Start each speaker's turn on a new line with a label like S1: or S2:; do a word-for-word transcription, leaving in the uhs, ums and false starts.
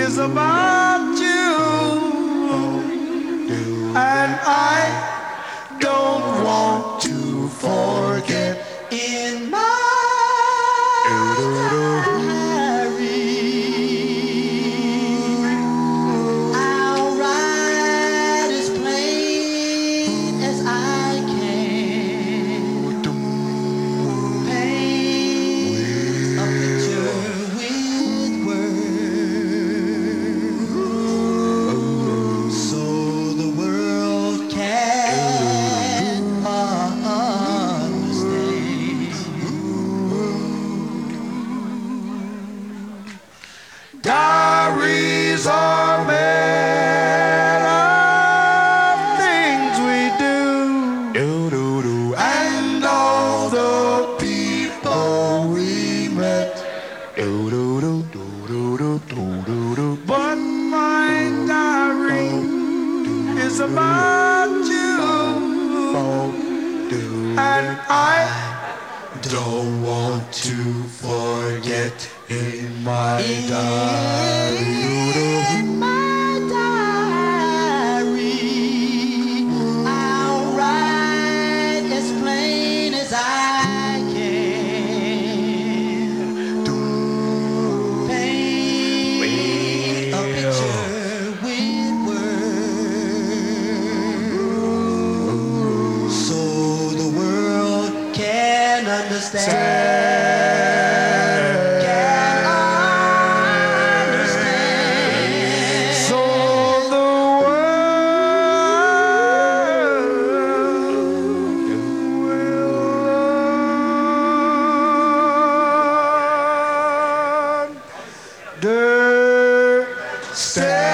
S1: is about you, and I don't want to forget in my I'll write as plain as I can, paint a picture with words, so the world can understand. Diaries are made of things we do, and all the people we met. But my diary is about you, and I don't want to forget in my diary. In my diary, I'll write as plain as I can, paint a picture with words, so the world can understand. Understand.